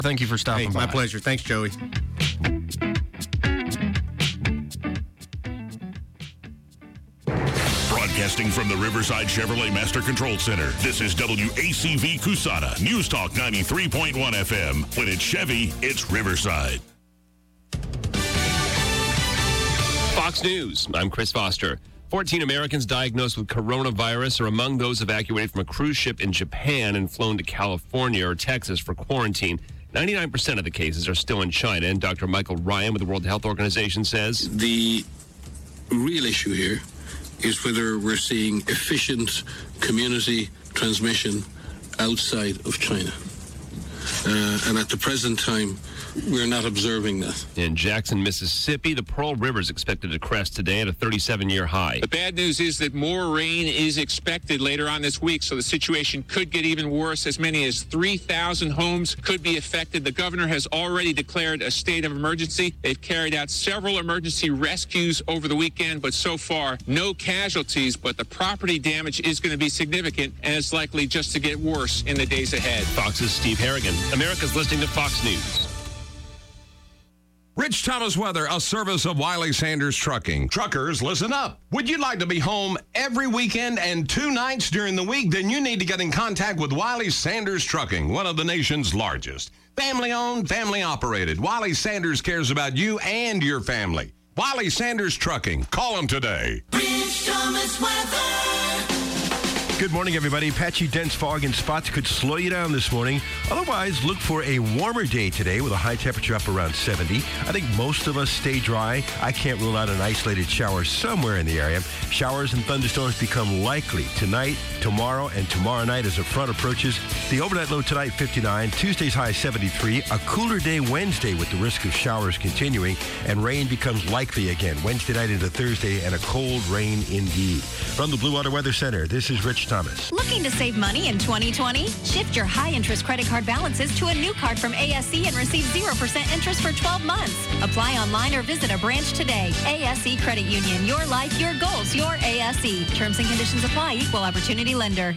Thank you for stopping by. My pleasure. Thanks, Joey. Broadcasting from the Riverside Chevrolet Master Control Center, this is WACV Cusana, News Talk 93.1 FM. When it's Chevy, it's Riverside. Fox News, I'm Chris Foster. 14 Americans diagnosed with coronavirus are among those evacuated from a cruise ship in Japan and flown to California or Texas for quarantine. 99% of the cases are still in China, and Dr. Michael Ryan with the World Health Organization says the real issue here is whether we're seeing efficient community transmission outside of China. And at the present time, we're not observing that. In Jackson, Mississippi, the Pearl River is expected to crest today at a 37-year high. The bad news is that more rain is expected later on this week, so the situation could get even worse. As many as 3,000 homes could be affected. The governor has already declared a state of emergency. They've carried out several emergency rescues over the weekend, but so far, no casualties. But the property damage is going to be significant, and it's likely just to get worse in the days ahead. Fox's Steve Harrigan. America's listening to Fox News. Rich Thomas weather, a service of Wiley Sanders Trucking. Truckers, listen up. Would you like to be home every weekend and 2 nights during the week? Then you need to get in contact with Wiley Sanders Trucking, one of the nation's largest. Family-owned, family-operated. Wiley Sanders cares about you and your family. Wiley Sanders Trucking. Call them today. Rich Thomas weather. Good morning, everybody. Patchy, dense fog and spots could slow you down this morning. Otherwise, look for a warmer day today with a high temperature up around 70. I think most of us stay dry. I can't rule out an isolated shower somewhere in the area. Showers and thunderstorms become likely tonight, tomorrow, and tomorrow night as a front approaches. The overnight low tonight, 59. Tuesday's high, 73. A cooler day Wednesday with the risk of showers continuing, and rain becomes likely again Wednesday night into Thursday, and a cold rain indeed. From the Blue Water Weather Center, this is Rich Thomas. Looking to save money in 2020? Shift your high-interest credit card balances to a new card from ASE and receive 0% interest for 12 months. Apply online or visit a branch today. ASE Credit Union. Your life, your goals, your ASE. Terms and conditions apply. Equal opportunity lender.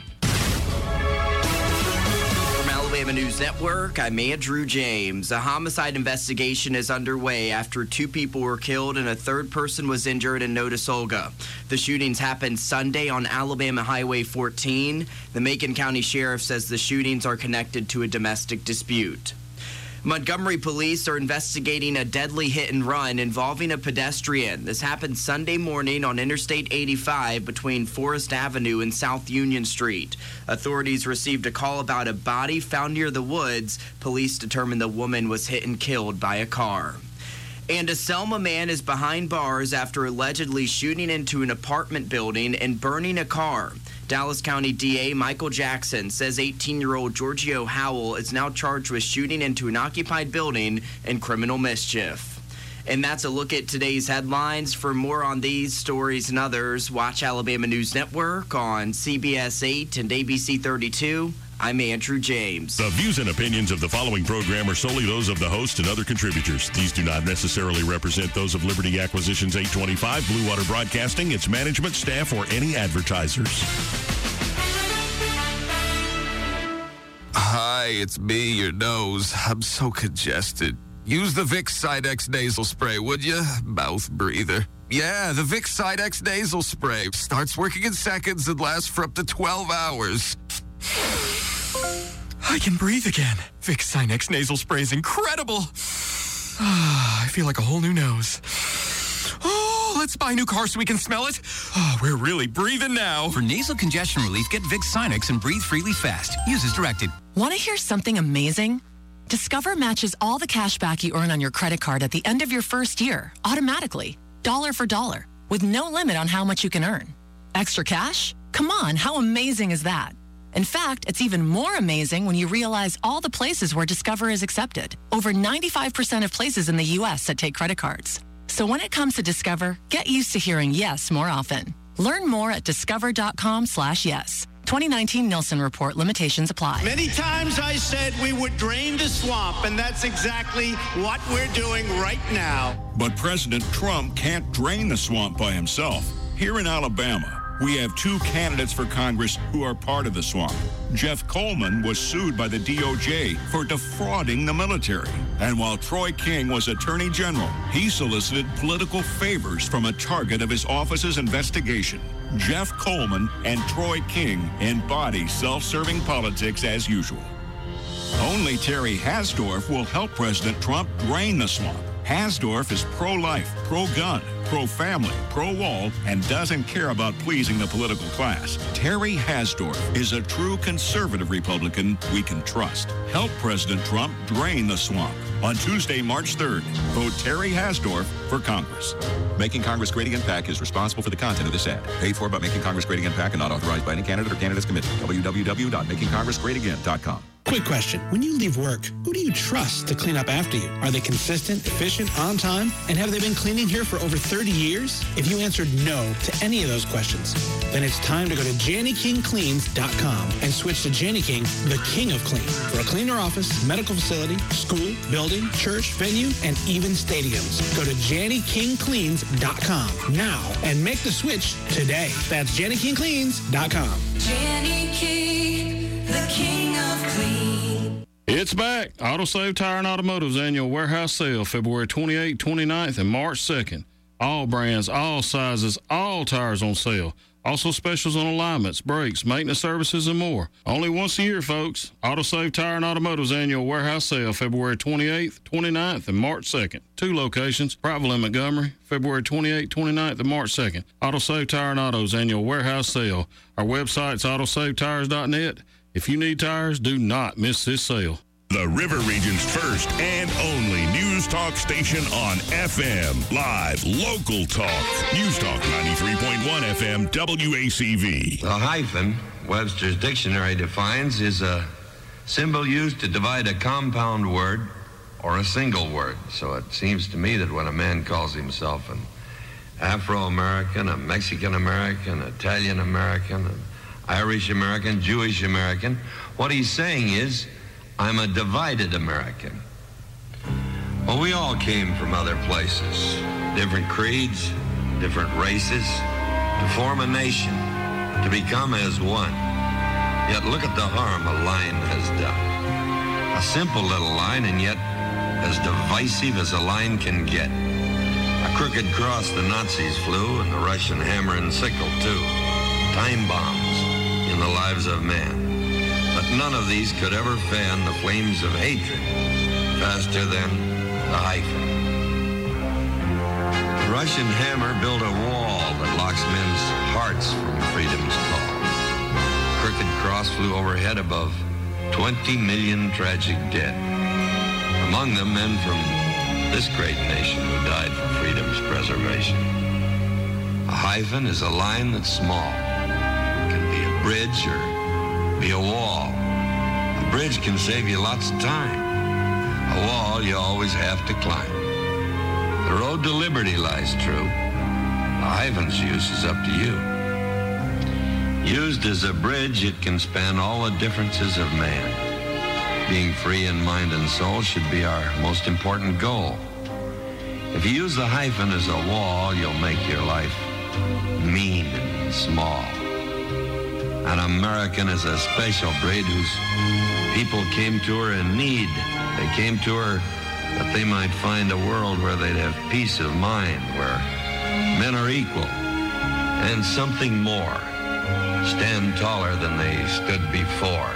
From Alabama News Network, I'm Andrew James. A homicide investigation is underway after 2 people were killed and a third person was injured in Notasulga. The shootings happened Sunday on Alabama Highway 14. The Macon County Sheriff says the shootings are connected to a domestic dispute. Montgomery police are investigating a deadly hit and run involving a pedestrian. This happened Sunday morning on Interstate 85 between Forest Avenue and South Union Street. Authorities received a call about a body found near the woods. Police determined the woman was hit and killed by a car. And a Selma man is behind bars after allegedly shooting into an apartment building and burning a car. Dallas County DA Michael Jackson says 18-year-old Giorgio Howell is now charged with shooting into an occupied building and criminal mischief. And that's a look at today's headlines. For more on these stories and others, watch Alabama News Network on CBS 8 and ABC 32. I'm Andrew James. The views and opinions of the following program are solely those of the host and other contributors. These do not necessarily represent those of Liberty Acquisitions 825, Blue Water Broadcasting, its management, staff, or any advertisers. Hi, it's me, your nose. I'm so congested. Use the Vicks Sidex nasal spray, would you? Mouth breather. Yeah, the Vicks Sidex nasal spray starts working in seconds and lasts for up to 12 hours. I can breathe again. Vicks Sinex nasal spray is incredible. I feel like a whole new nose. Oh, let's buy a new car so we can smell it. Oh, we're really breathing now. For nasal congestion relief, get Vicks Sinex and breathe freely fast. Use as directed. Want to hear something amazing? Discover matches all the cash back you earn on your credit card at the end of your first year, automatically, dollar for dollar, with no limit on how much you can earn. Extra cash? Come on, how amazing is that? In fact, it's even more amazing when you realize all the places where Discover is accepted. Over 95% of places in the U.S. that take credit cards. So when it comes to Discover, get used to hearing yes more often. Learn more at discover.com/yes. 2019 Nielsen Report. Limitations apply. Many times I said we would drain the swamp, and that's exactly what we're doing right now. But President Trump can't drain the swamp by himself. Here in Alabama, We have two candidates for Congress who are part of the swamp. Jeff Coleman was sued by the DOJ for defrauding the military. And while Troy King was Attorney General, he solicited political favors from a target of his office's investigation. Jeff Coleman and Troy King embody self-serving politics as usual. Only Terry Hasdorf will help President Trump drain the swamp. Hasdorf is pro-life, pro-gun, pro-family, pro-wall, and doesn't care about pleasing the political class. Terry Hasdorf is a true conservative Republican we can trust. Help President Trump drain the swamp. On Tuesday, March 3rd, vote Terry Hasdorf for Congress. Making Congress Great Again PAC is responsible for the content of this ad. Paid for by Making Congress Great Again PAC and not authorized by any candidate or candidates committee. www.makingcongressgreatagain.com. Quick question. When you leave work, who do you trust to clean up after you? Are they consistent, efficient, on time? And have they been cleaning here for over 30 years? If you answered no to any of those questions, then it's time to go to JannyKingCleans.com and switch to Janny King, the king of clean. For a cleaner office, medical facility, school, building, church, venue, and even stadiums. Go to JannyKingCleans.com now and make the switch today. That's JannyKingCleans.com. Janny King, the king of clean. It's back. AutoSave Tire and Automotive's annual warehouse sale, February 28th, 29th, and March 2nd. All brands, all sizes, all tires on sale. Also specials on alignments, brakes, maintenance services, and more. Only once a year, folks. AutoSave Tire and Automotive's annual warehouse sale, February 28th, 29th, and March 2nd. 2 locations, Prattville and Montgomery, February 28th, 29th, and March 2nd. AutoSave Tire and Auto's annual warehouse sale. Our website's autosavetires.net. If you need tires, do not miss this sale. The River Region's first and only news talk station on FM. Live, local talk. News Talk 93.1 FM, WACV. The hyphen, Webster's dictionary defines, is a symbol used to divide a compound word or a single word. So it seems to me that when a man calls himself an Afro-American, a Mexican-American, Italian-American, an Irish-American, Jewish-American, what he's saying is, I'm a divided American. Well, we all came from other places, different creeds, different races, to form a nation, to become as one. Yet look at the harm a line has done. A simple little line, and yet as divisive as a line can get. A crooked cross the Nazis flew, and the Russian hammer and sickle, too. Time bombs in the lives of man. But none of these could ever fan the flames of hatred faster than the hyphen. The Russian hammer built a wall that locks men's hearts from freedom's call. Crooked cross flew overhead above 20 million tragic dead. Among them, men from this great nation who died for freedom's preservation. A hyphen is a line that's small. It can be a bridge or be a wall. A bridge can save you lots of time. A wall you always have to climb. The road to liberty lies true. The hyphen's use is up to you. Used as a bridge, it can span all the differences of man. Being free in mind and soul should be our most important goal. If you use the hyphen as a wall, you'll make your life mean and small. An American is a special breed whose people came to her in need. They came to her that they might find a world where they'd have peace of mind, where men are equal, and something more, stand taller than they stood before.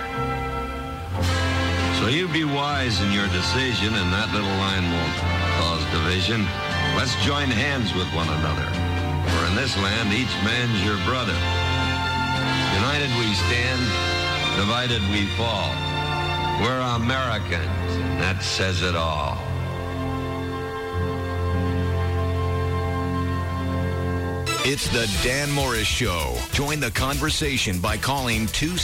So you be wise in your decision, and that little line won't cause division. Let's join hands with one another, for in this land each man's your brother. United we stand, divided we fall. We're Americans, and that says it all. It's the Dan Morris Show. Join the conversation by calling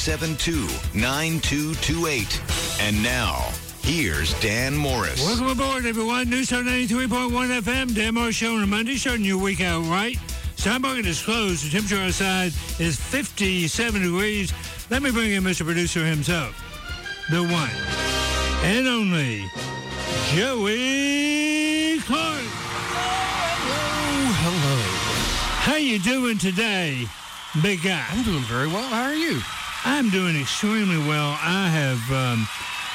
272-9228. And now, here's Dan Morris. Welcome aboard, everyone. News Talk 93.1 FM. Dan Morris Show on a Monday, starting your week out right. Stock market is closed. The temperature outside is 57 degrees. Let me bring in Mr. Producer himself, the one and only Joey Clark. Hello. How you doing today? Big guy. I'm doing very well. How are you? I'm doing extremely well. I have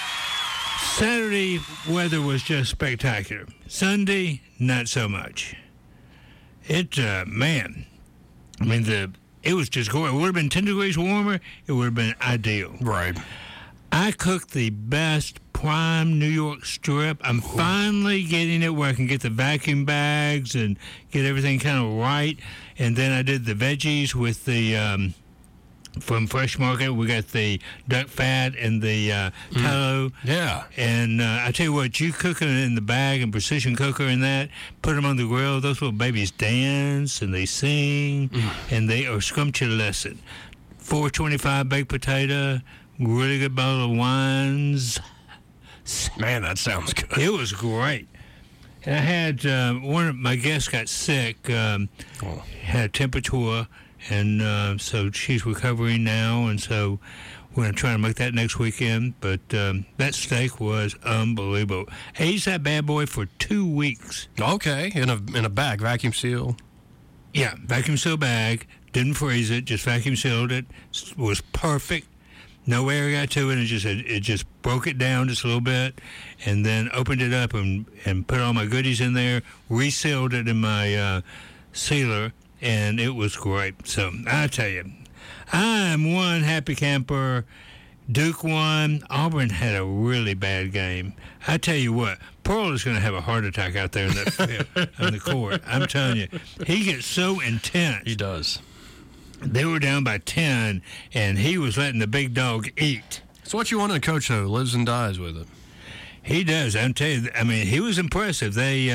Saturday weather was just spectacular. Sunday, not so much. It man, I mean it was just going. It would have been 10 degrees warmer. It would have been ideal. Right. I cooked the best prime New York strip. I'm finally getting it where I can get the vacuum bags and get everything kind of right. And then I did the veggies with the from Fresh Market. We got the duck fat and the tallow. Yeah. And I tell you what, you cooking it in the bag and precision cooker and that, put them on the grill. Those little babies dance and they sing and they are scrumptious. $4.25 baked potato. Really good bottle of wines. Man, that sounds good. It was great. And I had one of my guests got sick, had a temperature, and so she's recovering now. And so we're going to try to make that next weekend. But that steak was unbelievable. Aged that bad boy for 2 weeks. Okay, in a bag, vacuum seal. Yeah, vacuum seal bag. Didn't freeze it, just vacuum sealed it. Was perfect. No air got to it. It just broke it down just a little bit, and then opened it up and put all my goodies in there. Resealed it in my sealer, and it was great. So I tell you, I'm one happy camper. Duke won. Auburn had a really bad game. I tell you what, Pearl is going to have a heart attack out there in that field on the court. I'm telling you, he gets so intense. He does. They were down by 10, and he was letting the big dog eat. It's what you want in a coach, though. Lives and dies with it. He does. I'm telling you, I mean, he was impressive. They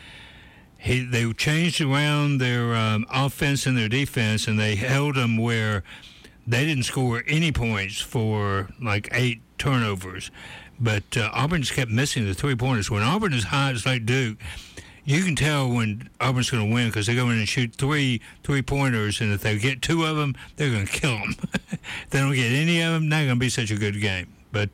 changed around their offense and their defense, and they held them where they didn't score any points for like 8 turnovers. But Auburn just kept missing the three-pointers. When Auburn is hot, it's like Duke. You can tell when Auburn's going to win because they go in and shoot three-pointers, and if they get 2 of them, they're going to kill them. If they don't get any of them, not going to be such a good game. But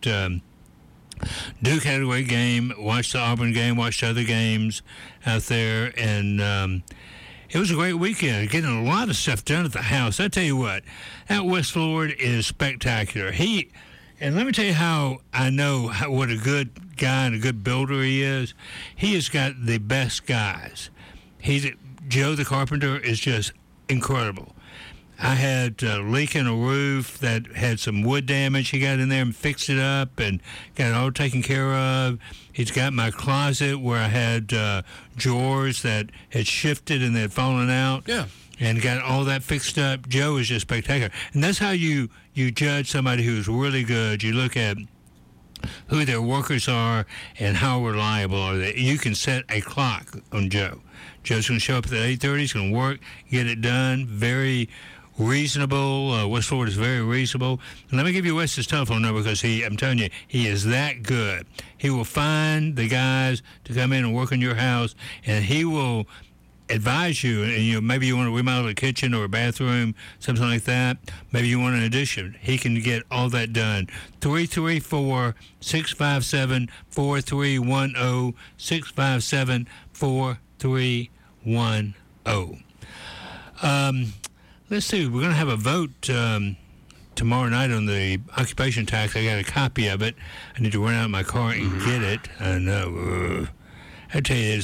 Duke had a great game. Watched the Auburn game, watched other games out there, and it was a great weekend. Getting a lot of stuff done at the house. I tell you what, that West Lord is spectacular. And let me tell you how I know what a good guy and a good builder he is. He has got the best guys. Joe the carpenter is just incredible. I had a leak in a roof that had some wood damage. He got in there and fixed it up and got it all taken care of. He's got my closet where I had drawers that had shifted and they had fallen out. Yeah. And got all that fixed up. Joe is just spectacular. And that's how you judge somebody who's really good. You look at who their workers are and how reliable are they. You can set a clock on Joe. Joe's going to show up at 8:30. He's going to work, get it done. Very reasonable. West Lord is very reasonable. And let me give you Wes's telephone number because I'm telling you, he is that good. He will find the guys to come in and work on your house, and he will advise you, and maybe you want to remodel a kitchen or a bathroom, something like that. Maybe you want an addition. He can get all that done. 334-657-4310, 657-4310. Let's see. We're going to have a vote tomorrow night on the occupation tax. I got a copy of it. I need to run out of my car and get it. I know. I tell you,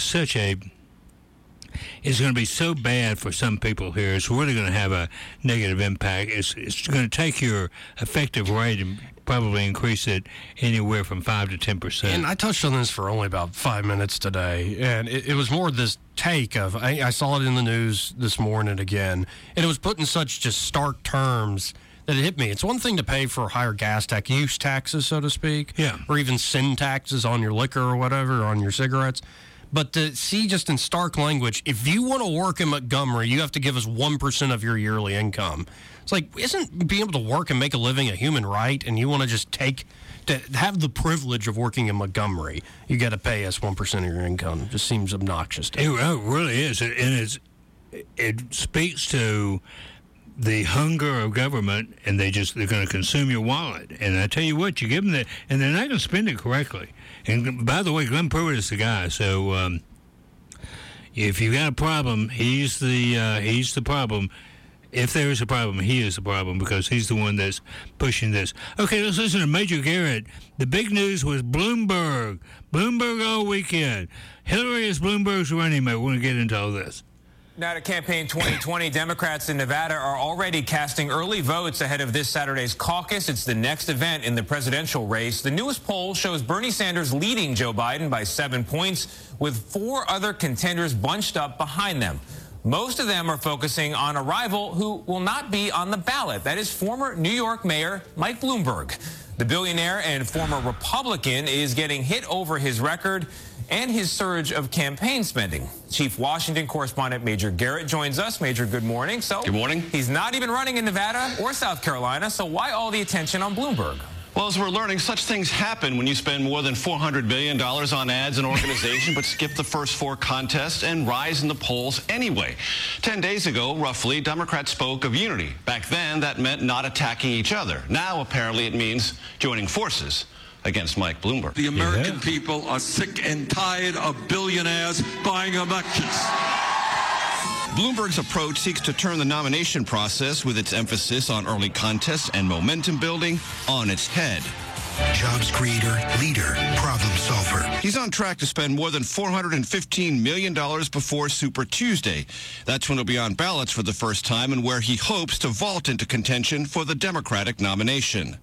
it's going to be so bad for some people here. It's really going to have a negative impact. It's going to take your effective rate and probably increase it anywhere from 5 to 10%. And I touched on this for only about 5 minutes today, and it was more this take of, I saw it in the news this morning again, and it was put in such just stark terms that it hit me. It's one thing to pay for higher gas tax, use taxes, so to speak, or even sin taxes on your liquor or whatever, or on your cigarettes. But to see just in stark language, if you want to work in Montgomery, you have to give us 1% of your yearly income. It's like, isn't being able to work and make a living a human right? And you want to just have the privilege of working in Montgomery, you got to pay us 1% of your income. It just seems obnoxious to me. It really is. And it speaks to the hunger of government, and they're going to consume your wallet. And I tell you what, you give them that, and they're not going to spend it correctly. And by the way, Glenn Pruitt is the guy. So if you got a problem, he's the problem. if there is a problem, he is the problem because he's the one that's pushing this. Okay, let's listen to Major Garrett. The big news was Bloomberg. Bloomberg all weekend. Hillary is Bloomberg's running mate. We're going to get into all this. Now to Campaign 2020, Democrats in Nevada are already casting early votes ahead of this Saturday's caucus. It's the next event in the presidential race. The newest poll shows Bernie Sanders leading Joe Biden by 7 points, with 4 other contenders bunched up behind them. Most of them are focusing on a rival who will not be on the ballot. That is former New York Mayor Mike Bloomberg. The billionaire and former Republican is getting hit over his record and his surge of campaign spending. Chief Washington correspondent Major Garrett joins us. Major, good morning. Good morning. He's not even running in Nevada or South Carolina, so why all the attention on Bloomberg? Well, as we're learning, such things happen when you spend more than $400 million on ads and organization, but skip the first 4 contests and rise in the polls anyway. 10 days ago, roughly, Democrats spoke of unity. Back then, that meant not attacking each other. Now, apparently, it means joining forces against Mike Bloomberg. The American people are sick and tired of billionaires buying elections. Bloomberg's approach seeks to turn the nomination process, with its emphasis on early contests and momentum building, on its head. Jobs creator, leader, problem solver. He's on track to spend more than $415 million before Super Tuesday. That's when he'll be on ballots for the first time and where he hopes to vault into contention for the Democratic nomination.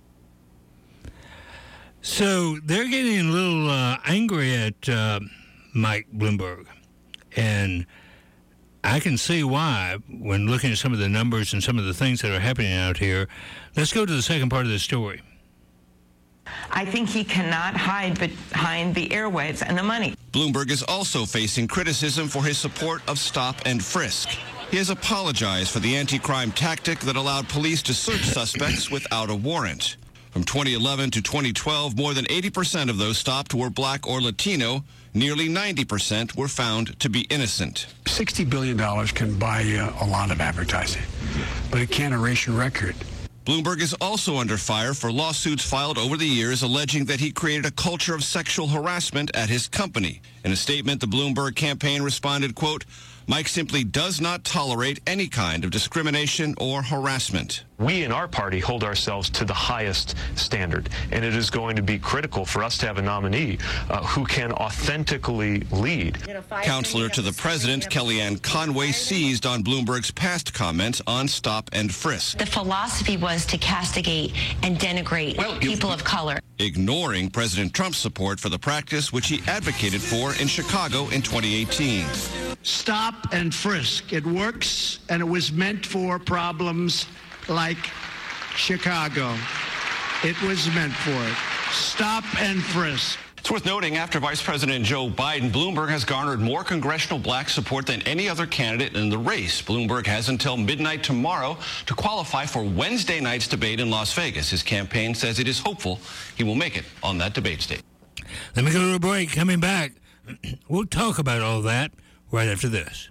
So they're getting a little angry at Mike Bloomberg. And I can see why when looking at some of the numbers and some of the things that are happening out here. Let's go to the second part of the story. I think he cannot hide behind the airwaves and the money. Bloomberg is also facing criticism for his support of stop and frisk. He has apologized for the anti-crime tactic that allowed police to search suspects without a warrant. From 2011 to 2012, more than 80% of those stopped were black or Latino. Nearly 90% were found to be innocent. $60 billion can buy you a lot of advertising, but it can't erase your record. Bloomberg is also under fire for lawsuits filed over the years alleging that he created a culture of sexual harassment at his company. In a statement, the Bloomberg campaign responded, quote, Mike simply does not tolerate any kind of discrimination or harassment. We in our party hold ourselves to the highest standard, and it is going to be critical for us to have a nominee who can authentically lead. Counselor to the president, Kellyanne Conway, seized on Bloomberg's past comments on stop and frisk. The philosophy was to castigate and denigrate people of color, ignoring President Trump's support for the practice, which he advocated for in Chicago in 2018. Stop and frisk. It works, and it was meant for problems like Chicago. It was meant for it. Stop and frisk. It's worth noting, after Vice President Joe Biden, Bloomberg has garnered more congressional black support than any other candidate in the race. Bloomberg has until midnight tomorrow to qualify for Wednesday night's debate in Las Vegas. His campaign says it is hopeful he will make it on that debate stage. Let me go to a break. Coming back, we'll talk about all that right after this.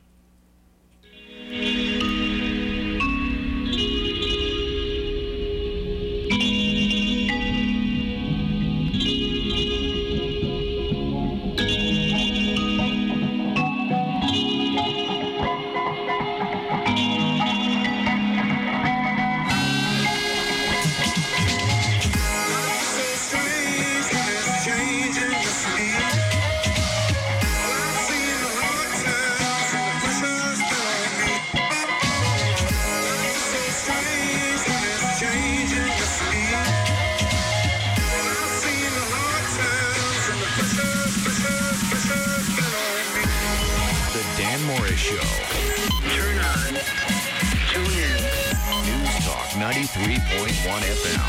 Show. Turn on. Tune in. News Talk 93.1 FM.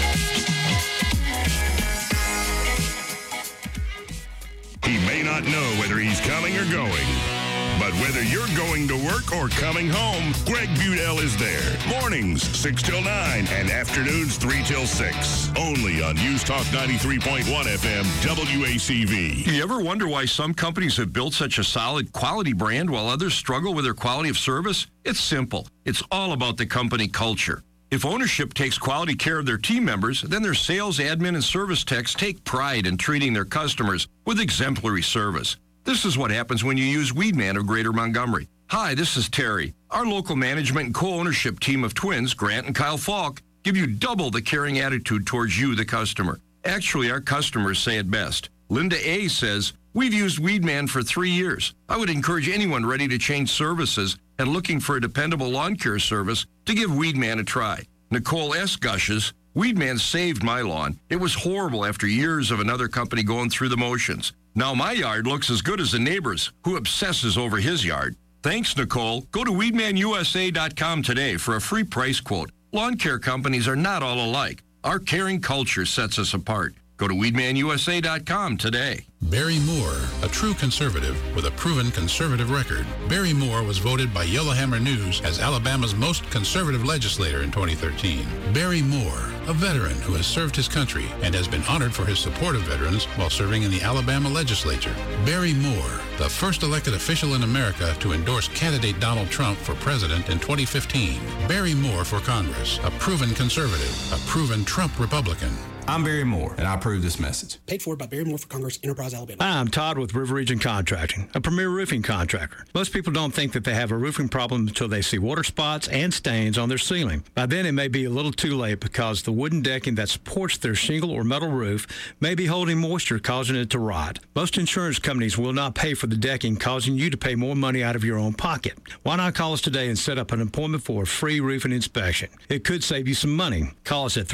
He may not know whether he's coming or going, but whether you're going to work or coming home, Greg Budell is there. Mornings, 6 till 9, and afternoons, 3 till 6. Only on News Talk 93.1 FM, WACV. Do you ever wonder why some companies have built such a solid quality brand while others struggle with their quality of service? It's simple. It's all about the company culture. If ownership takes quality care of their team members, then their sales, admin, and service techs take pride in treating their customers with exemplary service. This is what happens when you use Weedman of Greater Montgomery. Hi, this is Terry. Our local management and co-ownership team of twins, Grant and Kyle Falk, give you double the caring attitude towards you, the customer. Actually, our customers say it best. Linda A. says, we've used Weedman for 3 years. I would encourage anyone ready to change services and looking for a dependable lawn care service to give Weedman a try. Nicole S. gushes, Weedman saved my lawn. It was horrible after years of another company going through the motions. Now my yard looks as good as the neighbor's, who obsesses over his yard. Thanks, Nicole. Go to WeedmanUSA.com today for a free price quote. Lawn care companies are not all alike. Our caring culture sets us apart. Go to WeedmanUSA.com today. Barry Moore, a true conservative with a proven conservative record. Barry Moore was voted by Yellowhammer News as Alabama's most conservative legislator in 2013. Barry Moore, a veteran who has served his country and has been honored for his support of veterans while serving in the Alabama legislature. Barry Moore, the first elected official in America to endorse candidate Donald Trump for president in 2015. Barry Moore for Congress, a proven conservative, a proven Trump Republican. I'm Barry Moore, and I approve this message. Paid for by Barry Moore for Congress, Enterprise, Alabama. Hi, I'm Todd with River Region Contracting, a premier roofing contractor. Most people don't think that they have a roofing problem until they see water spots and stains on their ceiling. By then, it may be a little too late because the wooden decking that supports their shingle or metal roof may be holding moisture, causing it to rot. Most insurance companies will not pay for the decking, causing you to pay more money out of your own pocket. Why not call us today and set up an appointment for a free roofing inspection? It could save you some money. Call us at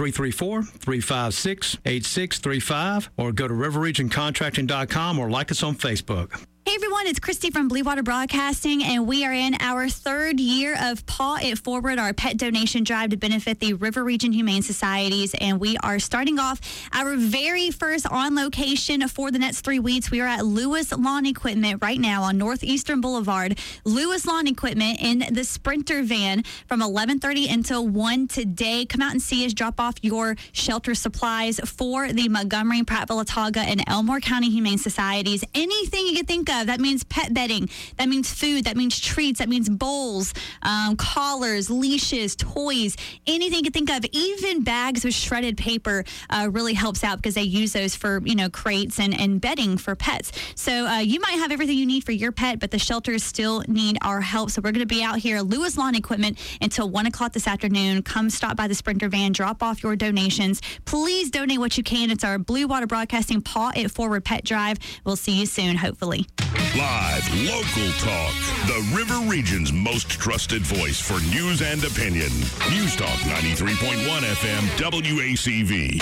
334-356-8635 or go to riverregioncontracting.com or like us on Facebook. Hey everyone, it's Christy from Blue Water Broadcasting, and we are in our 3rd year of Paw It Forward, our pet donation drive to benefit the River Region Humane Societies, and we are starting off our very first on location for the next 3 weeks. We are at Lewis Lawn Equipment right now on Northeastern Boulevard. Lewis Lawn Equipment in the Sprinter van from 11:30 until 1 today. Come out and see us, drop off your shelter supplies for the Montgomery, Prattville, Autauga, and Elmore County Humane Societies. Anything you can think of. That means pet bedding. That means food. That means treats. That means bowls, collars, leashes, toys, anything you can think of. Even bags with shredded paper really helps out because they use those for, crates and bedding for pets. So you might have everything you need for your pet, but the shelters still need our help. So we're going to be out here at Lewis Lawn Equipment until 1 o'clock this afternoon. Come stop by the Sprinter van, drop off your donations. Please donate what you can. It's our Blue Water Broadcasting Paw It Forward Pet Drive. We'll see you soon, hopefully. Live, local talk. The River Region's most trusted voice for news and opinion. News Talk 93.1 FM WACV.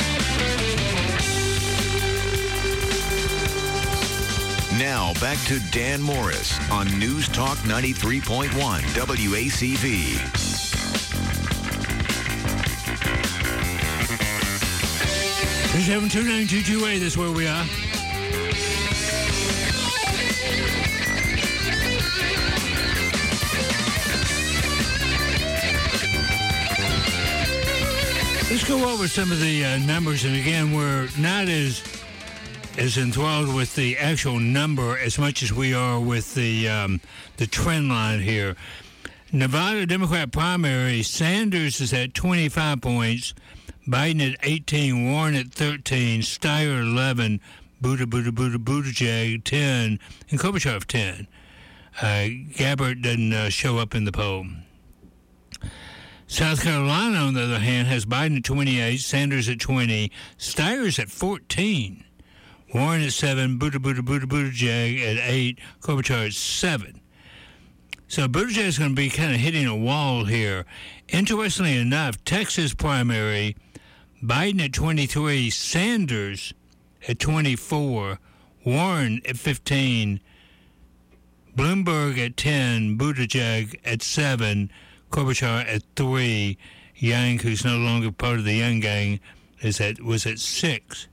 Now back to Dan Morris on News Talk 93.1 WACV. 3729228, that's where we are. Let's go over some of the numbers, and again, we're not as enthralled with the actual number as much as we are with the trend line here. Nevada Democrat primary, Sanders is at 25 points, Biden at 18, Warren at 13, Steyer 11, Buttigieg 10, and Klobuchar 10. Gabbard doesn't show up in the poll. South Carolina, on the other hand, has Biden at 28, Sanders at 20, Steyer's at 14, Warren at 7, Buttigieg at 8, Klobuchar at 7. So Buttigieg is going to be kind of hitting a wall here. Interestingly enough, Texas primary, Biden at 23, Sanders at 24, Warren at 15, Bloomberg at 10, Buttigieg at 7, Klobuchar at 3, Yang, who's no longer part of the Young gang, was at 6.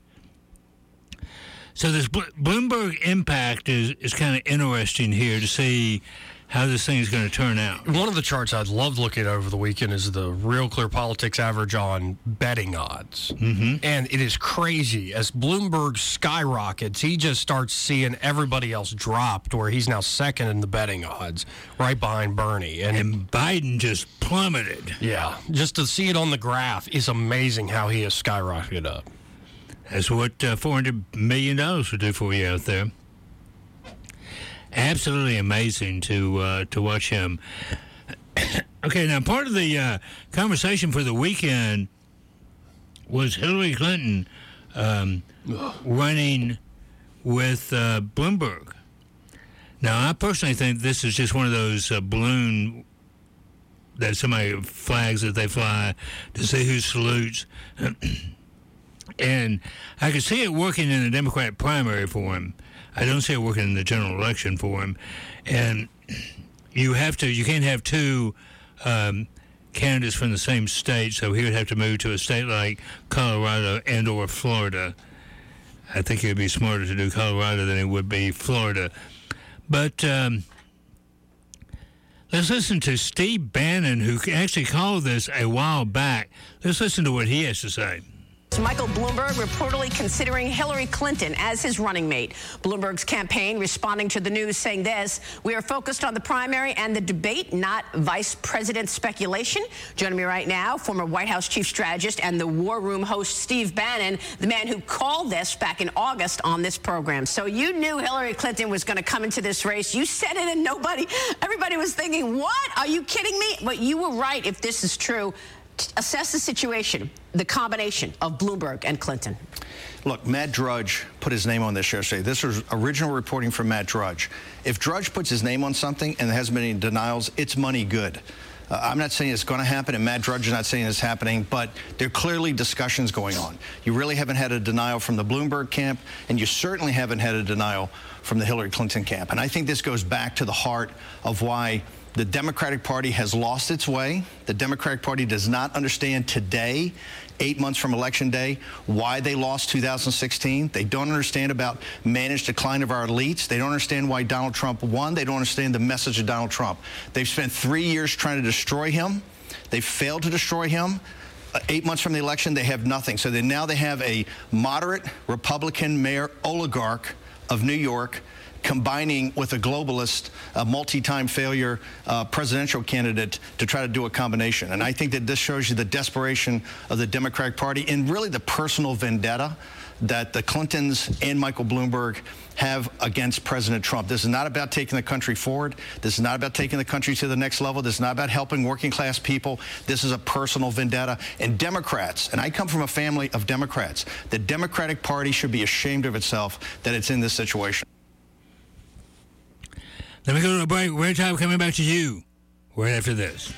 So this Bloomberg impact is kind of interesting here to see how this thing is going to turn out. One of the charts I'd love looking at over the weekend is the Real Clear Politics average on betting odds. Mm-hmm. And it is crazy. As Bloomberg skyrockets, he just starts seeing everybody else drop to where he's now second in the betting odds, right behind Bernie. And Biden just plummeted. Yeah. Just to see it on the graph is amazing how he has skyrocketed up. That's what $400 million would do for you out there. absolutely amazing to watch him. Okay, now part of the conversation for the weekend was Hillary Clinton running with Bloomberg. Now, I personally think this is just one of those balloon that somebody flags that they fly to see who salutes. And I could see it working in the Democratic primary for him. I don't see it working in the general election for him. And you can't have two candidates from the same state, so he would have to move to a state like Colorado and or Florida. I think it would be smarter to do Colorado than it would be Florida. But let's listen to Steve Bannon, who actually called this a while back. Let's listen to what he has to say. Michael Bloomberg reportedly considering Hillary Clinton as his running mate. Bloomberg's campaign responding to the news saying this: "We are focused on the primary and the debate, not vice president speculation." Joining me right now, former White House chief strategist and the War Room host Steve Bannon, the man who called this back in August on this program. So you knew Hillary Clinton was going to come into this race. You said it and everybody was thinking, what? Are you kidding me? But you were right if this is true. Assess the situation, the combination of Bloomberg and Clinton. Look, Matt Drudge put his name on this yesterday. This was original reporting from Matt Drudge. If Drudge puts his name on something and there hasn't been any denials, it's money good. I'm not saying it's going to happen, and Matt Drudge is not saying it's happening, but there are clearly discussions going on. You really haven't had a denial from the Bloomberg camp, and you certainly haven't had a denial from the Hillary Clinton camp. And I think this goes back to the heart of why the Democratic Party has lost its way. The Democratic Party does not understand today, 8 months from Election Day, why they lost 2016. They don't understand about managed decline of our elites. They don't understand why Donald Trump won. They don't understand the message of Donald Trump. They've spent 3 years trying to destroy him. They failed to destroy him. 8 months from the election, they have nothing. So now they have a moderate Republican mayor oligarch of New York combining with a globalist, a multi-time failure presidential candidate to try to do a combination. And I think that this shows you the desperation of the Democratic Party and really the personal vendetta that the Clintons and Michael Bloomberg have against President Trump. This is not about taking the country forward. This is not about taking the country to the next level. This is not about helping working class people. This is a personal vendetta. And Democrats, and I come from a family of Democrats, the Democratic Party should be ashamed of itself that it's in this situation. Let me go to a break. We're coming back to you right after this.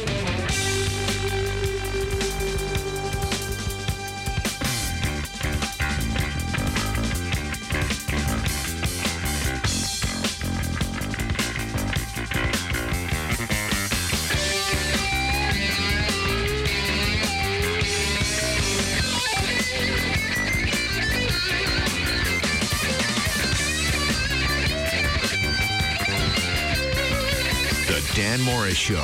Dan Morris Show.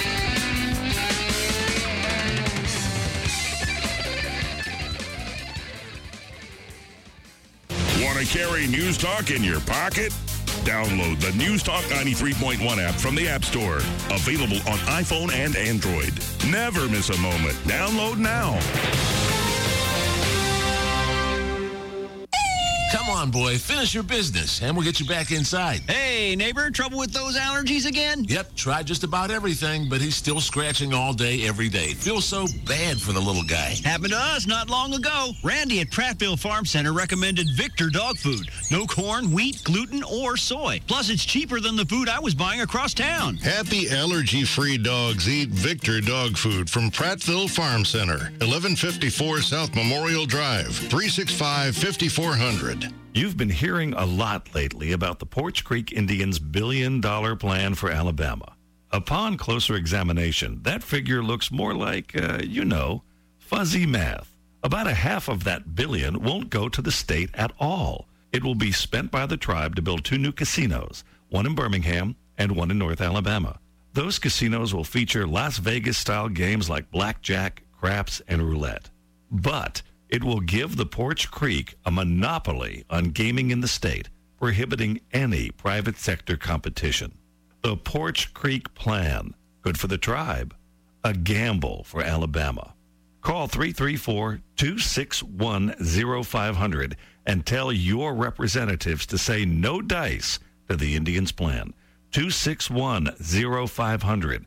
Want to carry News Talk in your pocket? Download the News Talk 93.1 app from the App Store. Available on iPhone and Android. Never miss a moment. Download now. Come on, boy. Finish your business, and we'll get you back inside. Hey, neighbor, trouble with those allergies again? Yep, tried just about everything, but he's still scratching all day, every day. Feels so bad for the little guy. Happened to us not long ago. Randy at Prattville Farm Center recommended Victor dog food. No corn, wheat, gluten, or soy. Plus, it's cheaper than the food I was buying across town. Happy allergy-free dogs eat Victor dog food from Prattville Farm Center, 1154 South Memorial Drive, 365-5400. You've been hearing a lot lately about the Poarch Creek Indians' billion-dollar plan for Alabama. Upon closer examination, that figure looks more like, fuzzy math. About a half of that billion won't go to the state at all. It will be spent by the tribe to build 2 new casinos, one in Birmingham and one in North Alabama. Those casinos will feature Las Vegas-style games like blackjack, craps, and roulette. But it will give the Poarch Creek a monopoly on gaming in the state, prohibiting any private sector competition. The Poarch Creek Plan, good for the tribe, a gamble for Alabama. Call 334-261-0500 and tell your representatives to say no dice to the Indians plan. 261-0500.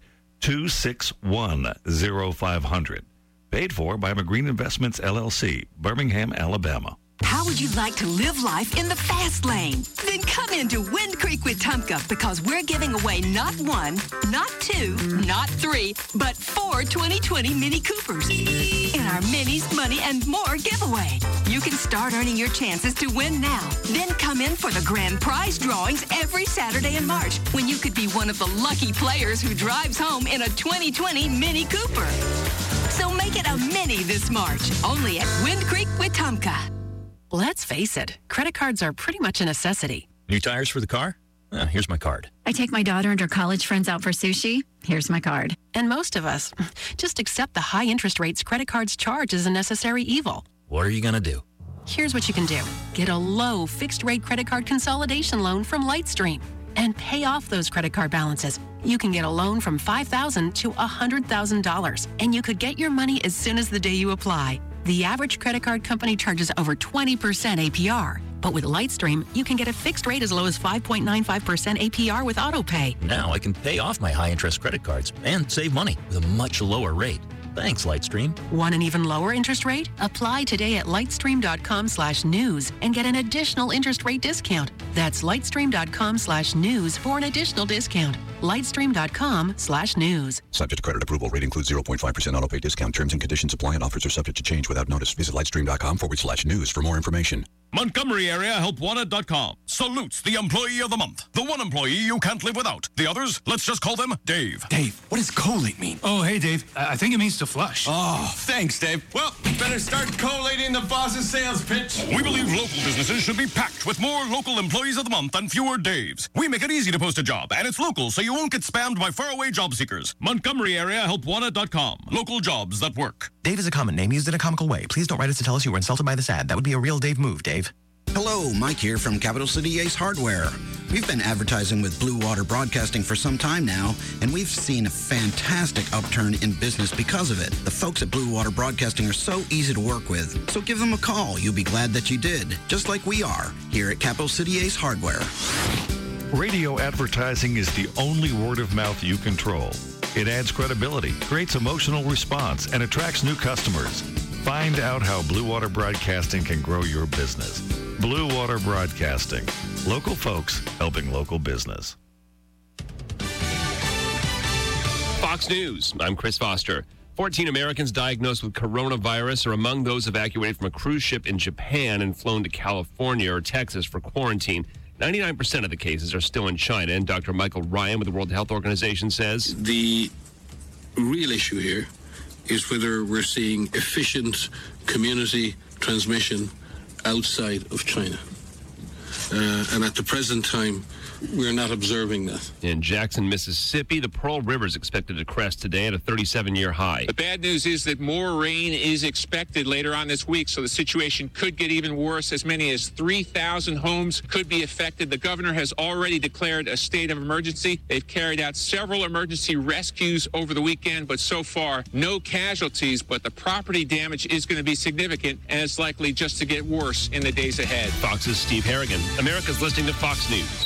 261-0500. Paid for by McGreen Investments, LLC, Birmingham, Alabama. How would you like to live life in the fast lane? Then come into Wind Creek Wetumpka because we're giving away not one, not two, not three, but 4 2020 Mini Coopers in our Minis, Money, and More giveaway. You can start earning your chances to win now. Then come in for the grand prize drawings every Saturday in March when you could be one of the lucky players who drives home in a 2020 Mini Cooper. So make it a Mini this March, only at Wind Creek Wetumpka. Let's face it, credit cards are pretty much a necessity. New tires for the car? Here's my card. I take my daughter and her college friends out for sushi. Here's my card. And most of us just accept the high interest rates credit cards charge as a necessary evil. What are you going to do? Here's what you can do. Get a low fixed rate credit card consolidation loan from Lightstream and pay off those credit card balances. You can get a loan from $5,000 to $100,000, and you could get your money as soon as the day you apply. The average credit card company charges over 20% APR. But with Lightstream, you can get a fixed rate as low as 5.95% APR with AutoPay. Now I can pay off my high-interest credit cards and save money with a much lower rate. Thanks, Lightstream. Want an even lower interest rate? Apply today at lightstream.com/news and get an additional interest rate discount. That's lightstream.com/news for an additional discount. lightstream.com/news. Subject to credit approval. Rate includes 0.5% auto-pay discount. Terms and conditions apply and offers are subject to change without notice. Visit lightstream.com/news for more information. Montgomery Area HelpWanted.com salutes the employee of the month. The one employee you can't live without. The others, let's just call them Dave. Dave, what does collate mean? Oh, hey, Dave. I think it means to flush. Oh, thanks, Dave. Well, better start collating the boss's sales pitch. We believe local businesses should be packed with more local employees of the month and fewer Daves. We make it easy to post a job, and it's local, so you won't get spammed by faraway job seekers. Montgomery Area HelpWanted.com. Local jobs that work. Dave is a common name used in a comical way. Please don't write us to tell us you were insulted by this ad. That would be a real Dave move, Dave. Hello, Mike here from Capital City Ace Hardware. We've been advertising with Blue Water Broadcasting for some time now, and we've seen a fantastic upturn in business because of it. The folks at Blue Water Broadcasting are so easy to work with, so give them a call. You'll be glad that you did, just like we are here at Capital City Ace Hardware. Radio advertising is the only word of mouth you control. It adds credibility, creates emotional response, and attracts new customers. Find out how Blue Water Broadcasting can grow your business. Blue Water Broadcasting. Local folks helping local business. Fox News. I'm Chris Foster. 14 Americans diagnosed with coronavirus are among those evacuated from a cruise ship in Japan and flown to California or Texas for quarantine. 99% of the cases are still in China, and Dr. Michael Ryan with the World Health Organization says the real issue here is whether we're seeing efficient community transmission outside of China. And at the present time, we're not observing that. In Jackson, Mississippi, the Pearl River is expected to crest today at a 37-year high. The bad news is that more rain is expected later on this week, so the situation could get even worse. As many as 3,000 homes could be affected. The governor has already declared a state of emergency. They've carried out several emergency rescues over the weekend, but so far, no casualties, but the property damage is going to be significant, and it's likely just to get worse in the days ahead. Fox's Steve Harrigan. America's listening to Fox News.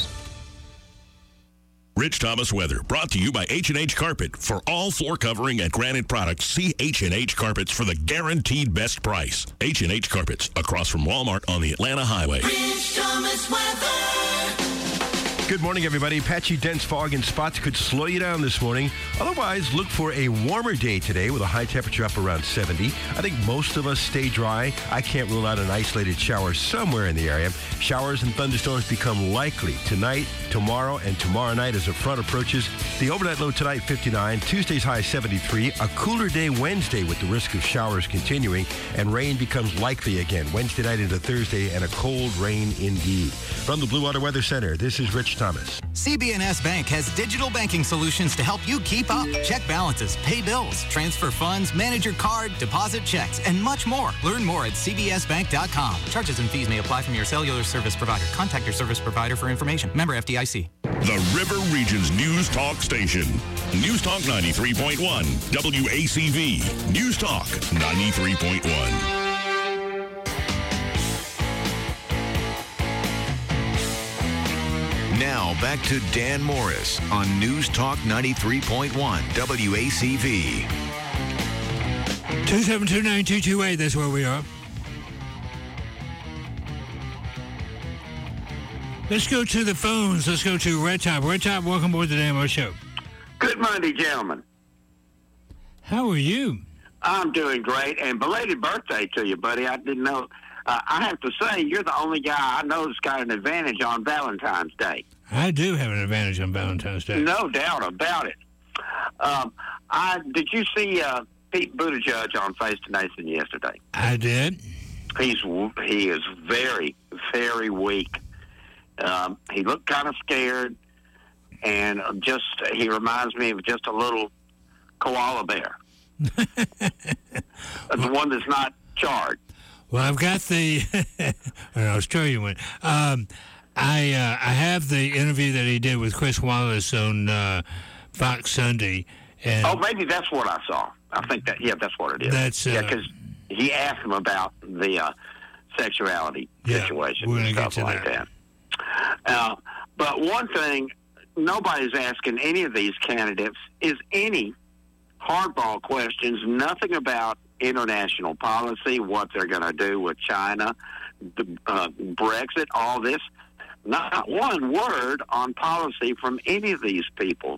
Rich Thomas weather, brought to you by H&H Carpet. For all floor covering and granite products, see H&H Carpets for the guaranteed best price. H&H Carpets, across from Walmart on the Atlanta Highway. Rich Thomas weather. Good morning, everybody. Patchy, dense fog and spots could slow you down this morning. Otherwise, look for a warmer day today with a high temperature up around 70. I think most of us stay dry. I can't rule out an isolated shower somewhere in the area. Showers and thunderstorms become likely tonight, tomorrow, and tomorrow night as the front approaches. The overnight low tonight, 59. Tuesday's high, 73. A cooler day Wednesday with the risk of showers continuing, and rain becomes likely again Wednesday night into Thursday, and a cold rain indeed. From the Blue Water Weather Center, this is Rich Thomas. CB&S Bank has digital banking solutions to help you keep up. Check balances, pay bills, transfer funds, manage your card, deposit checks, and much more. Learn more at cbsbank.com. Charges and fees may apply from your cellular service provider. Contact your service provider for information. Member FDIC. The River Region's News Talk station. News Talk 93.1. WACV. News Talk 93.1. Now back to Dan Morris on News Talk 93.1 WACV. 272-9228, that's where we are. Let's go to the phones. Let's go to Red Top. Red Top, welcome aboard the Dan Morris Show. Good Monday, gentlemen. How are you? I'm doing great, and belated birthday to you, buddy. I didn't know. I have to say, you're the only guy I know that's got an advantage on Valentine's Day. I do have an advantage on Valentine's Day. No doubt about it. Did you see Pete Buttigieg on Face to Nation yesterday? I did. He is very, very weak. He looked kind of scared, and he reminds me of just a little koala bear. The one that's not charred. Well, I've got the an Australian one. I have the interview that he did with Chris Wallace on Fox Sunday. And maybe that's what I saw. I think that's what it is. That's because he asked him about the sexuality situation we're and gonna stuff get to like that. But one thing, nobody's asking any of these candidates is any hardball questions, nothing about international policy, what they're going to do with China, Brexit, all this. Not one word on policy from any of these people.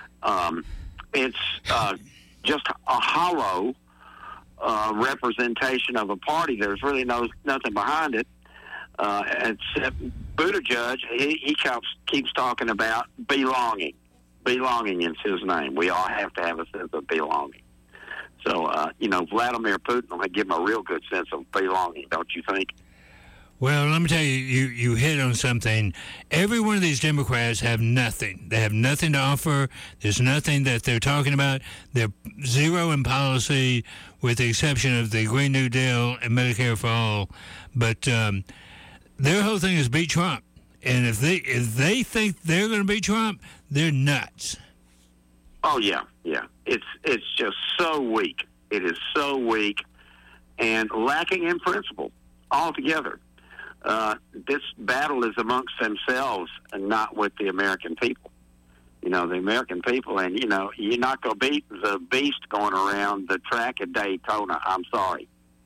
It's just a hollow representation of a party. There's really nothing behind it. Except Buttigieg, he keeps talking about belonging. Belonging is his name. We all have to have a sense of belonging. So, Vladimir Putin will give him a real good sense of belonging, don't you think? Well, let me tell you, you hit on something. Every one of these Democrats have nothing. They have nothing to offer. There's nothing that they're talking about. They're zero in policy, with the exception of the Green New Deal and Medicare for all. But their whole thing is beat Trump. And if they think they're going to beat Trump, they're nuts. Oh, yeah. It's just so weak. It is so weak and lacking in principle altogether. This battle is amongst themselves and not with the American people. The American people, and, you're not going to beat the beast going around the track at Daytona. I'm sorry.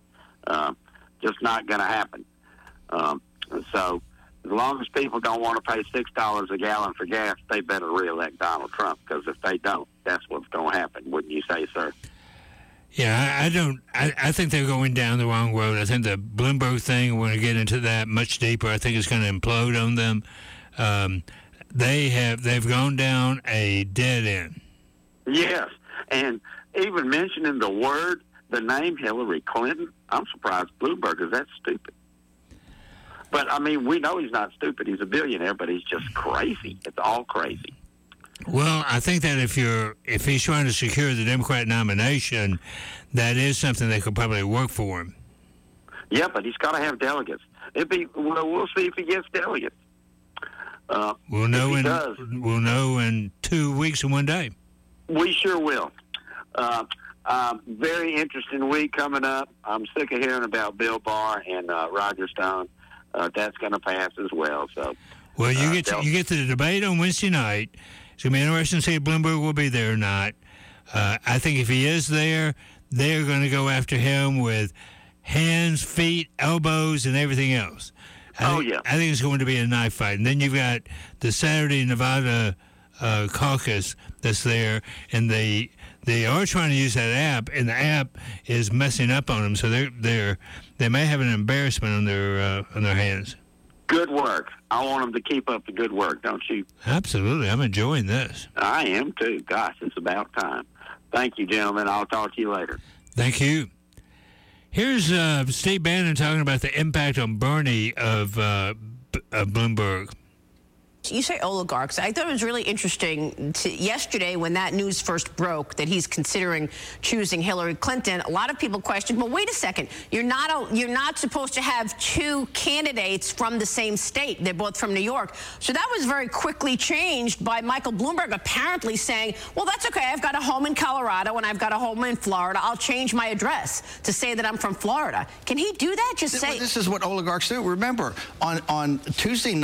Just not going to happen. So as long as people don't want to pay $6 a gallon for gas, they better reelect Donald Trump, because if they don't, that's what's going to happen. Wouldn't you say, sir? Yeah, I don't. I think they're going down the wrong road. I think the Bloomberg thing, we're going to get into that much deeper. I think it's going to implode on them. They've gone down a dead end. Yes, and even mentioning the name Hillary Clinton, I'm surprised Bloomberg is that stupid. But, we know he's not stupid. He's a billionaire, but he's just crazy. It's all crazy. Well, I think that if he's trying to secure the Democrat nomination, that is something that could probably work for him. Yeah, but he's got to have delegates. We'll see if he gets delegates. We'll know in 2 weeks and 1 day. We sure will. Very interesting week coming up. I'm sick of hearing about Bill Barr and Roger Stone. That's going to pass as well. So, well, you get to the debate on Wednesday night. It's going to be interesting to see if Bloomberg will be there or not. I think if he is there, they're going to go after him with hands, feet, elbows, and everything else. I think it's going to be a knife fight. And then you've got the Saturday Nevada caucus that's there, and they are trying to use that app, and the app is messing up on them. So they may have an embarrassment on their hands. Good work. I want them to keep up the good work, don't you? Absolutely. I'm enjoying this. I am, too. Gosh, it's about time. Thank you, gentlemen. I'll talk to you later. Thank you. Here's Steve Bannon talking about the impact on Bernie of Bloomberg. You say oligarchs. I thought it was really interesting yesterday when that news first broke that he's considering choosing Hillary Clinton. A lot of people questioned, well, wait a second. You're not supposed to have two candidates from the same state. They're both from New York. So that was very quickly changed by Michael Bloomberg apparently saying, well, that's okay. I've got a home in Colorado and I've got a home in Florida. I'll change my address to say that I'm from Florida. Can he do that? This is what oligarchs do. Remember, on Tuesday night,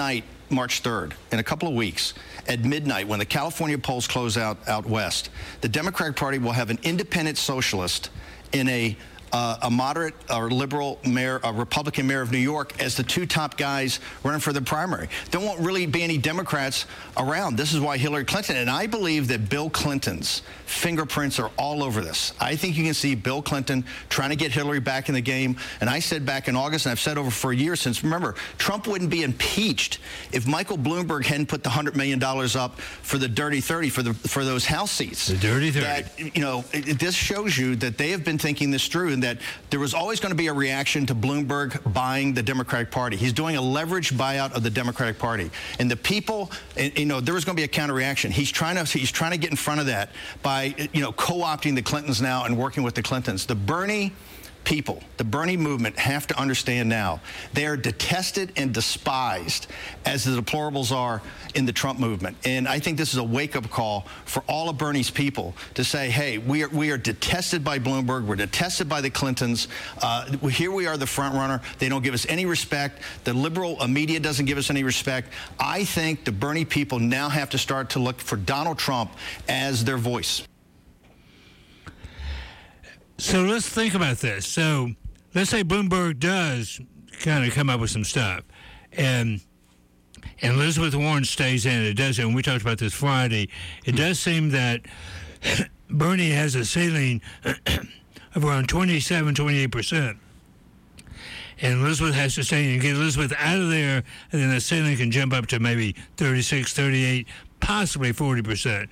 March 3rd, in a couple of weeks, at midnight, when the California polls close out west, the Democratic Party will have an independent socialist in a moderate or liberal mayor, a Republican mayor of New York, as the two top guys running for the primary. There won't really be any Democrats around. This is why Hillary Clinton, and I believe that Bill Clinton's fingerprints are all over this. I think you can see Bill Clinton trying to get Hillary back in the game. And I said back in August, and I've said over for a year since, remember, Trump wouldn't be impeached if Michael Bloomberg hadn't put the $100 million up for the Dirty 30, for those House seats. The Dirty 30. That, this shows you that they have been thinking this through, and that there was always going to be a reaction to Bloomberg buying the Democratic Party. He's doing a leveraged buyout of the Democratic Party. And the people, there was going to be a counter reaction. He's trying to get in front of that by, co-opting the Clintons now and working with the Clintons. The Bernie people, the Bernie movement, have to understand now they are detested and despised as the deplorables are in the Trump movement. And I think this is a wake-up call for all of Bernie's people to say, hey, we are detested by Bloomberg. We're detested by the Clintons. Here we are, the front runner. They don't give us any respect. The liberal media doesn't give us any respect. I think the Bernie people now have to start to look for Donald Trump as their voice. So let's think about this. So let's say Bloomberg does kind of come up with some stuff, and Elizabeth Warren stays in. It does, and we talked about this Friday. It does seem that Bernie has a ceiling of around 27-28%. And Elizabeth has to stay and get Elizabeth out of there, and then the ceiling can jump up to maybe 36, 38, possibly 40%.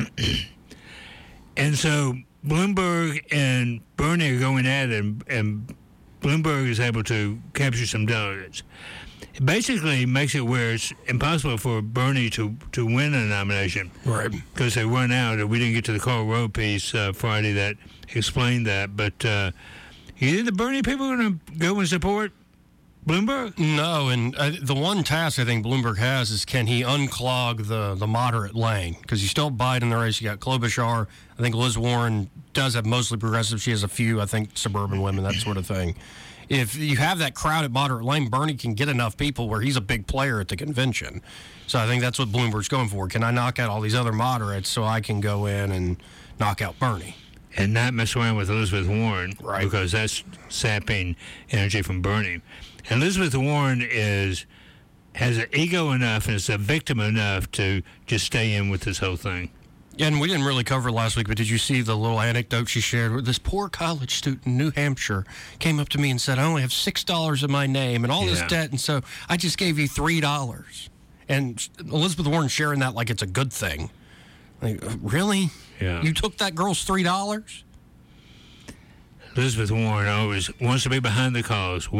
And so Bloomberg and Bernie are going at it, and Bloomberg is able to capture some delegates. It basically makes it where it's impossible for Bernie to win a nomination. Right. Because they run out. We didn't get to the Karl Rove piece Friday that explained that. But you think the Bernie people are going to go and support Bloomberg? No, and the one task I think Bloomberg has is, can he unclog the moderate lane? Because you still Biden in the race. You got Klobuchar. I think Liz Warren does have mostly progressive. She has a few, I think, suburban women, that sort of thing. If you have that crowded moderate lane, Bernie can get enough people where he's a big player at the convention. So I think that's what Bloomberg's going for. Can I knock out all these other moderates so I can go in and knock out Bernie? And not mess around with Elizabeth Warren, right? Because that's sapping energy from Bernie. And Elizabeth Warren has an ego enough and is a victim enough to just stay in with this whole thing. And we didn't really cover it last week, but did you see the little anecdote she shared? This poor college student in New Hampshire came up to me and said, I only have $6 in my name and all this debt, and so I just gave you $3. And Elizabeth Warren sharing that like it's a good thing. Like, really? Yeah. You took that girl's $3? Elizabeth Warren always wants to be behind the cause,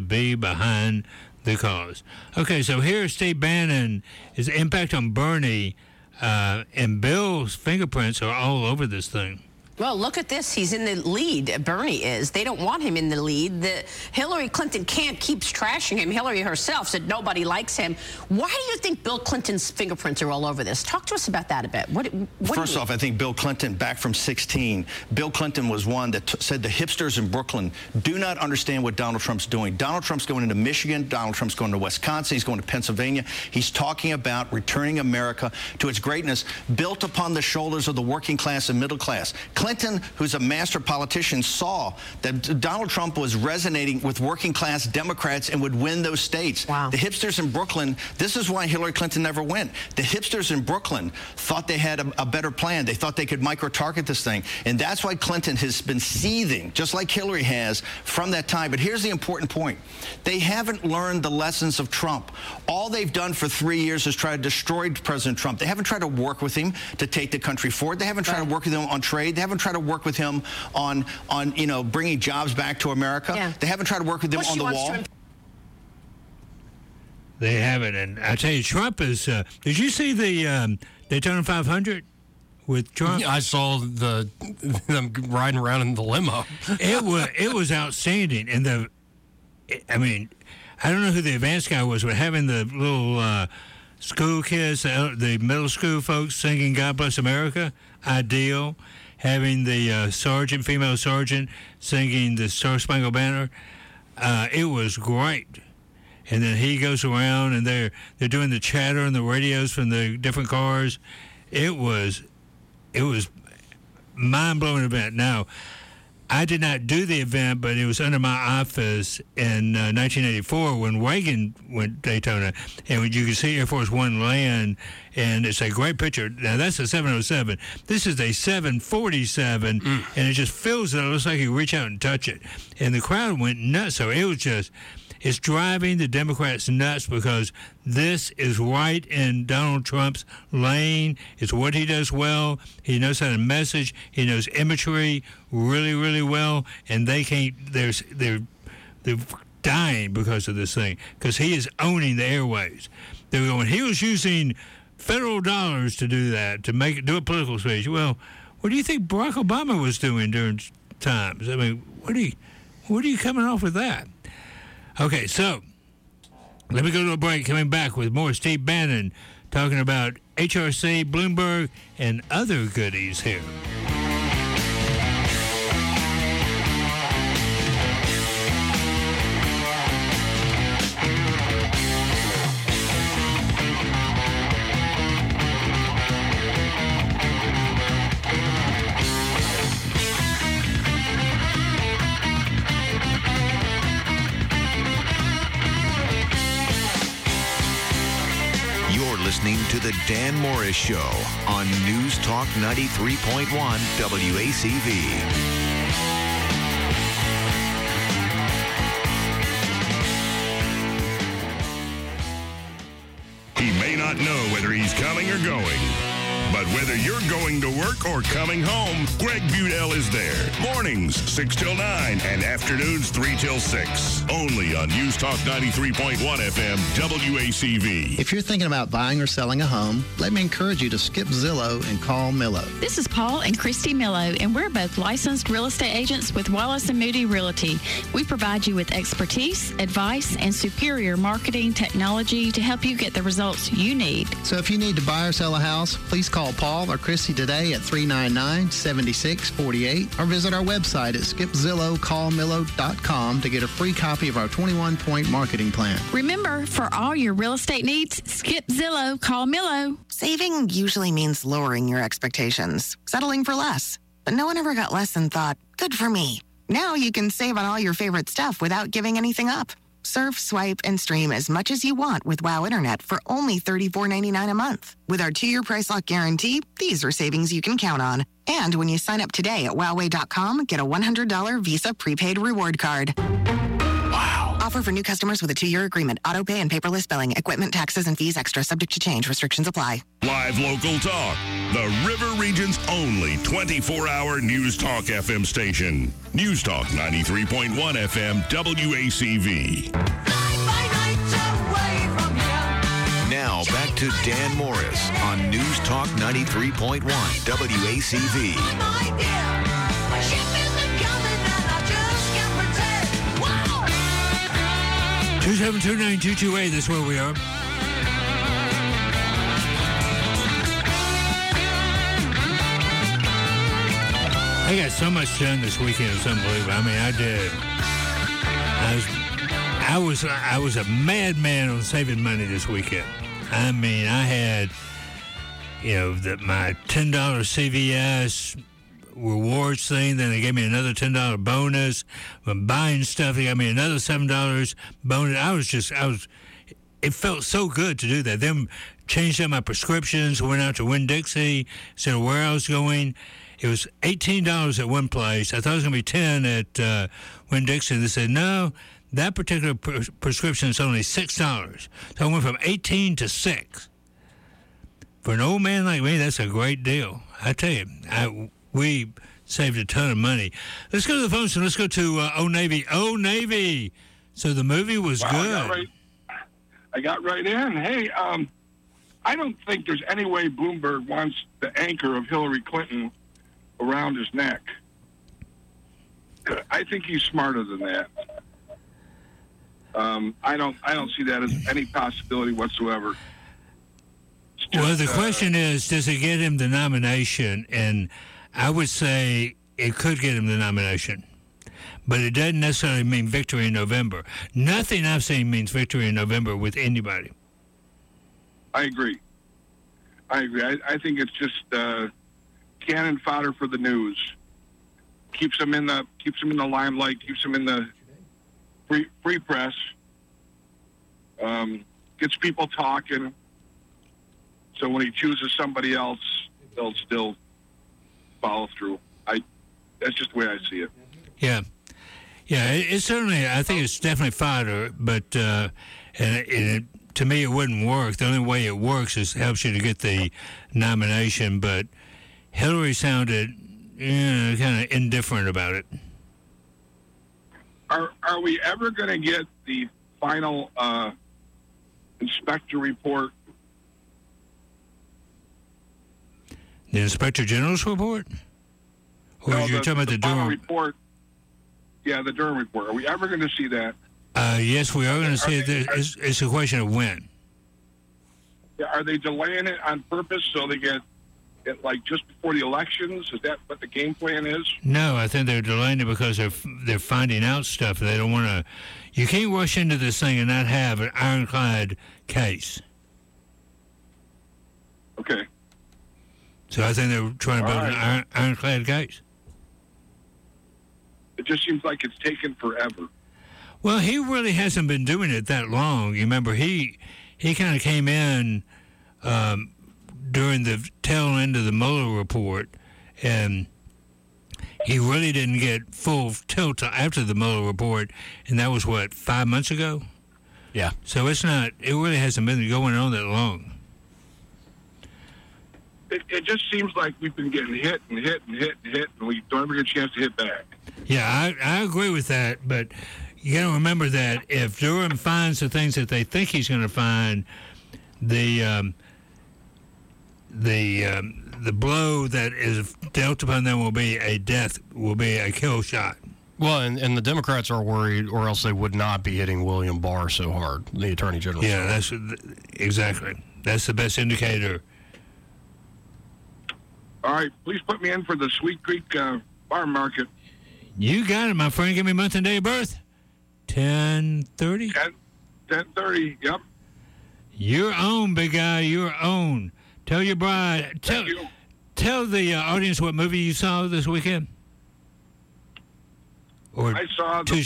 Okay, so here's Steve Bannon, his impact on Bernie, and Bill's fingerprints are all over this thing. Well, look at this. He's in the lead. Bernie is. They don't want him in the lead. Hillary Clinton keeps trashing him. Hillary herself said nobody likes him. Why do you think Bill Clinton's fingerprints are all over this? Talk to us about that a bit. First off, I think Bill Clinton, back from 2016, Bill Clinton was one that said the hipsters in Brooklyn do not understand what Donald Trump's doing. Donald Trump's going into Michigan. Donald Trump's going to Wisconsin. He's going to Pennsylvania. He's talking about returning America to its greatness, built upon the shoulders of the working class and middle class. Clinton, who's a master politician, saw that Donald Trump was resonating with working class Democrats and would win those states. Wow. The hipsters in Brooklyn, this is why Hillary Clinton never went. The hipsters in Brooklyn thought they had a better plan. They thought they could micro-target this thing. And that's why Clinton has been seething, just like Hillary has, from that time. But here's the important point. They haven't learned the lessons of Trump. All they've done for 3 years is try to destroy President Trump. They haven't tried to work with him to take the country forward. They haven't tried to work with him on trade. They haven't tried to work with him on bringing jobs back to America. Yeah. They haven't tried to work with him on the wall. They haven't, and I tell you, Trump is. Did you see the Daytona 500 with Trump? Yeah, I saw them riding around in the limo. It was outstanding, and I don't know who the advanced guy was, but having the little school kids, the middle school folks singing "God Bless America," ideal. Having the female sergeant, singing the Star Spangled Banner. It was great. and then he goes around, and they're doing the chatter on the radios from the different cars. It was mind-blowing event. Now, I did not do the event, but it was under my office in 1984 when Reagan went Daytona, and when you can see Air Force One land, and it's a great picture. Now, that's a 707. This is a 747, and it just fills it. It looks like you reach out and touch it. And the crowd went nuts. So it was just, it's driving the Democrats nuts because this is right in Donald Trump's lane. It's what he does well. He knows how to message. He knows imagery really, really well. And they can't, they're dying because of this thing, because he is owning the airwaves. They're going, he was using federal dollars to do that, to do a political speech. Well, what do you think Barack Obama was doing during times? I mean, what are you coming off with that? Okay, so let me go to a break. Coming back with more Steve Bannon talking about HRC, Bloomberg, and other goodies here. Listening to the Dan Morris Show on News Talk 93.1 WACV. He may not know whether he's coming or going, but whether you're going to work or coming home, Greg Budell is there. Mornings, 6 till 9, and afternoons, 3 till 6. Only on News Talk 93.1 FM, WACV. If you're thinking about buying or selling a home, let me encourage you to skip Zillow and call Millo. This is Paul and Christy Millo, and we're both licensed real estate agents with Wallace & Moody Realty. We provide you with expertise, advice, and superior marketing technology to help you get the results you need. So if you need to buy or sell a house, please call Paul or Christy today at 399-7648 or visit our website at skipzillowcallmillo.com to get a free copy of our 21-point marketing plan. Remember, for all your real estate needs, skip Zillow, call Millo. Saving usually means lowering your expectations, settling for less. But no one ever got less and thought, good for me. Now you can save on all your favorite stuff without giving anything up. Surf, swipe, and stream as much as you want with WOW Internet for only $34.99 a month. With our 2-year price lock guarantee, these are savings you can count on. And when you sign up today at wowway.com, get a $100 Visa prepaid reward card. Wow. Offer for new customers with a 2-year agreement. Auto pay and paperless billing. Equipment, taxes, and fees extra. Subject to change. Restrictions apply. Live local talk. The River Region's only 24-hour News Talk FM station. News Talk 93.1 FM WACV. Now back to Dan Morris on News Talk 93.1 WACV. 2729228, that's where we are. I got so much done this weekend, it's unbelievable. I mean, I did. I was a madman on saving money this weekend. I mean, I had, my $10 CVS rewards thing. Then they gave me another $10 bonus. I'm buying stuff. They got me another $7 bonus. It felt so good to do that. Then changed up my prescriptions, went out to Winn-Dixie, said where I was going. It was $18 at one place. I thought it was going to be $10 at Winn-Dixie. They said, no, that particular prescription is only $6. So I went from 18 to 6. For an old man like me, that's a great deal. I tell you, we saved a ton of money. Let's go to the phones and let's go to Old Navy. Old Navy. So the movie was good. I got right in. Hey, I don't think there's any way Bloomberg wants the anchor of Hillary Clinton around his neck. I think he's smarter than that. I don't see that as any possibility whatsoever. Well, the question is, does it get him the nomination? And I would say it could get him the nomination. but it doesn't necessarily mean victory in November. Nothing I've seen means victory in November with anybody. I agree. I think it's just cannon fodder for the news. Keeps them in the limelight. Keeps them in the free press. Gets people talking. So when he chooses somebody else, they'll still follow through. That's just the way I see it. Yeah. It's certainly. I think it's definitely fodder, but to me, it wouldn't work. The only way it works is helps you to get the nomination. But Hillary sounded kind of indifferent about it. Are we ever going to get the final inspector report? The Inspector General's report? Or No, you're talking about the final Durham report? Yeah, the Durham report. Are we ever going to see that? Yes, we are going to see it. It's a question of when. Are they delaying it on purpose so they get it like just before the elections? Is that what the game plan is? No, I think they're delaying it because they're finding out stuff. They don't want to. You can't rush into this thing and not have an ironclad case. Okay. So I think they're trying to build an ironclad case. It just seems like it's taken forever. Well, he really hasn't been doing it that long. You remember, he kind of came in during the tail end of the Mueller report, and he really didn't get full tilt after the Mueller report, and that was, 5 months ago? Yeah. So it really hasn't been going on that long. It just seems like we've been getting hit, and we don't ever get a chance to hit back. Yeah, I agree with that, but you got to remember that if Durham finds the things that they think he's going to find, the blow that is dealt upon them will be a kill shot. Well, and the Democrats are worried, or else they would not be hitting William Barr so hard, the Attorney General. Yeah, that's exactly. That's the best indicator. All right, please put me in for the Sweet Creek Farm Market. You got it, my friend. Give me month and day of birth. 10:30? 10:30, yep. Your own, big guy, your own. Tell your bride. Tell the audience what movie you saw this weekend. Or I saw the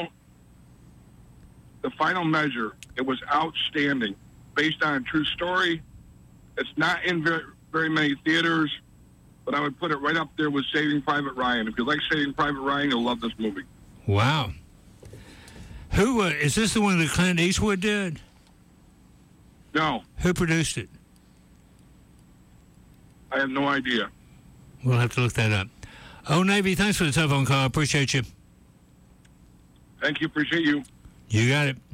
final measure. It was outstanding. Based on a true story. It's not in very many theaters, but I would put it right up there with Saving Private Ryan. If you like Saving Private Ryan, you'll love this movie. Wow. Who is this the one that Clint Eastwood did? No. Who produced it? I have no idea. We'll have to look that up. Oh, Navy, thanks for the telephone call. Appreciate you. Thank you. Appreciate you. You got it.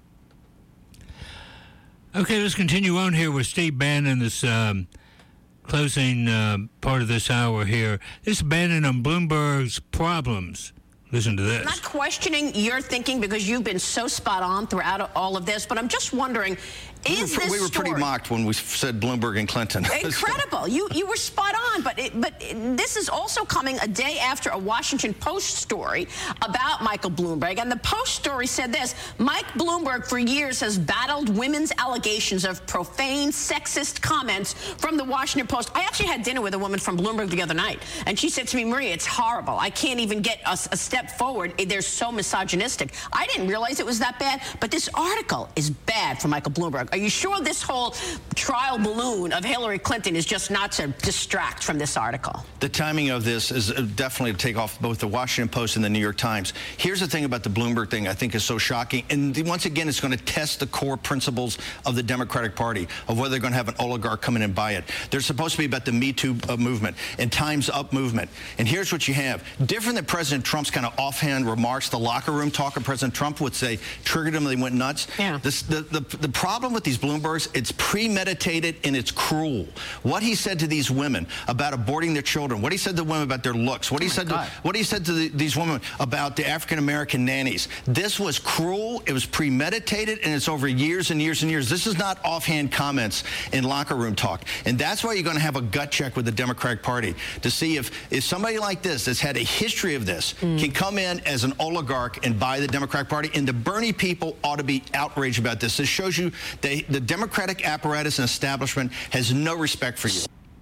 Okay, let's continue on here with Steve Bannon, this closing part of this hour here. This Bannon on Bloomberg's problems. Listen to this. I'm not questioning your thinking because you've been so spot on throughout all of this, but I'm just wondering, we were pretty mocked when we said Bloomberg and Clinton. Incredible. You were spot on, but this is also coming a day after a Washington Post story about Michael Bloomberg, and the Post story said this: Mike Bloomberg for years has battled women's allegations of profane, sexist comments from the Washington Post. I actually had dinner with a woman from Bloomberg the other night, and she said to me, Maria, it's horrible. I can't even get a step forward. They're so misogynistic. I didn't realize it was that bad, but this article is bad for Michael Bloomberg. Are you sure this whole trial balloon of Hillary Clinton is just not to distract from this article? The timing of this is definitely to take off both the Washington Post and the New York Times. Here's the thing about the Bloomberg thing I think is so shocking. And once again, it's going to test the core principles of the Democratic Party, of whether they're going to have an oligarch come in and buy it. They're supposed to be about the Me Too movement and Time's Up movement. And here's what you have. Different than President Trump's kind of offhand remarks, the locker room talk of President Trump would say triggered them and they went nuts. Yeah. The problem with these Bloombergs, it's premeditated and it's cruel. What he said to these women about aborting their children, what he said to women about their looks, what he said to these women about the African-American nannies. This was cruel, it was premeditated, and it's over years and years and years. This is not offhand comments in locker room talk. And that's why you're going to have a gut check with the Democratic Party to see if somebody like this that's had a history of this can come in as an oligarch and buy the Democratic Party. And the Bernie people ought to be outraged about this. This shows you the Democratic apparatus and establishment has no respect for you.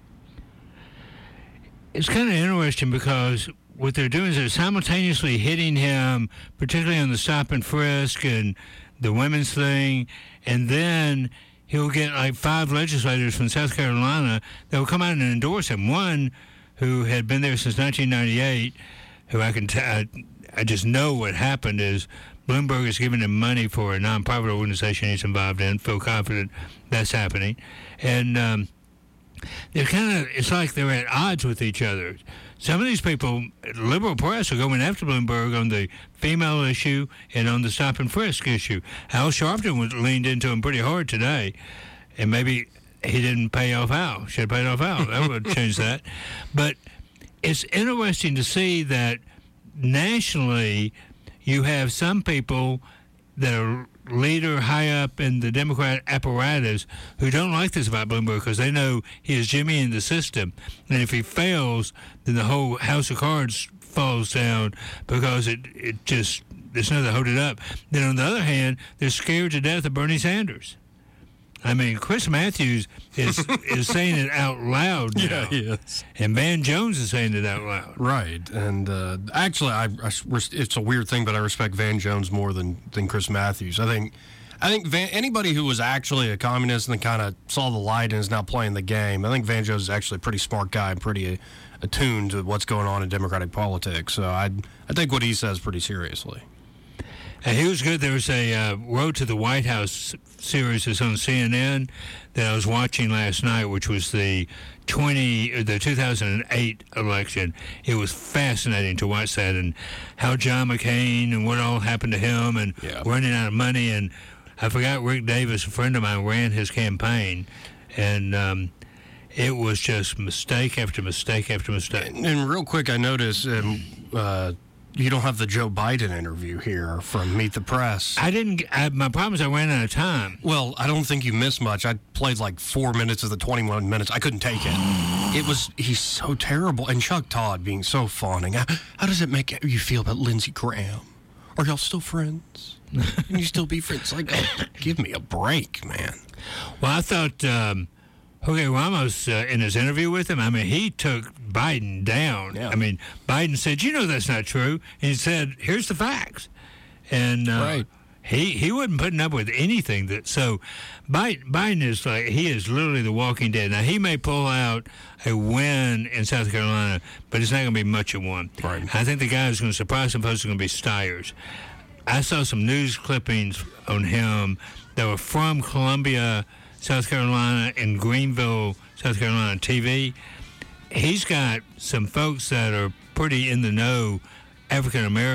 It's kind of interesting because what they're doing is they're simultaneously hitting him, particularly on the stop and frisk and the women's thing, and then he'll get like 5 legislators from South Carolina that will come out and endorse him. One who had been there since 1998, who I just know what happened is Bloomberg is giving him money for a nonprofit organization he's involved in. Feel confident that's happening. And they're it's like they're at odds with each other. Some of these people, liberal press, are going after Bloomberg on the female issue and on the stop and frisk issue. Al Sharpton leaned into him pretty hard today, and maybe he didn't pay off Al. Should have paid off Al. That would change that. But it's interesting to see that nationally you have some people that are leader high up in the Democrat apparatus who don't like this about Bloomberg because they know he is Jimmy in the system. And if he fails, then the whole house of cards falls down because it just, there's nothing to hold it up. Then on the other hand, they're scared to death of Bernie Sanders. I mean, Chris Matthews is saying it out loud now. Yeah, he is. And Van Jones is saying it out loud. Right. And actually, it's a weird thing, but I respect Van Jones more than Chris Matthews. I think anybody who was actually a communist and kind of saw the light and is now playing the game, I think Van Jones is actually a pretty smart guy and pretty attuned to what's going on in Democratic politics. So I take what he says pretty seriously. And he was good. There was a Road to the White House series that's on CNN that I was watching last night, which was the 2008 election. It was fascinating to watch that and how John McCain and what all happened to him and running out of money. And I forgot Rick Davis, a friend of mine, ran his campaign. And it was just mistake after mistake after mistake. And real quick, I noticed you don't have the Joe Biden interview here from Meet the Press. My problem is I ran out of time. Well, I don't think you missed much. I played like 4 minutes of the 21 minutes. I couldn't take it. He's so terrible. And Chuck Todd being so fawning. How does it make you feel about Lindsey Graham? Are y'all still friends? Can you still be friends? Like, give me a break, man. Well, I thought Jorge Ramos, in his interview with him, I mean, he took Biden down. Yeah. I mean, Biden said, that's not true. And he said, here's the facts. And right. he wasn't putting up with anything. So Biden is like, he is literally the walking dead. Now, he may pull out a win in South Carolina, but it's not going to be much of one. Right. I think the guy who's going to surprise some folks is going to be Stiers. I saw some news clippings on him that were from Columbia, South Carolina, and Greenville, South Carolina TV. He's got some folks that are pretty in the know, African American.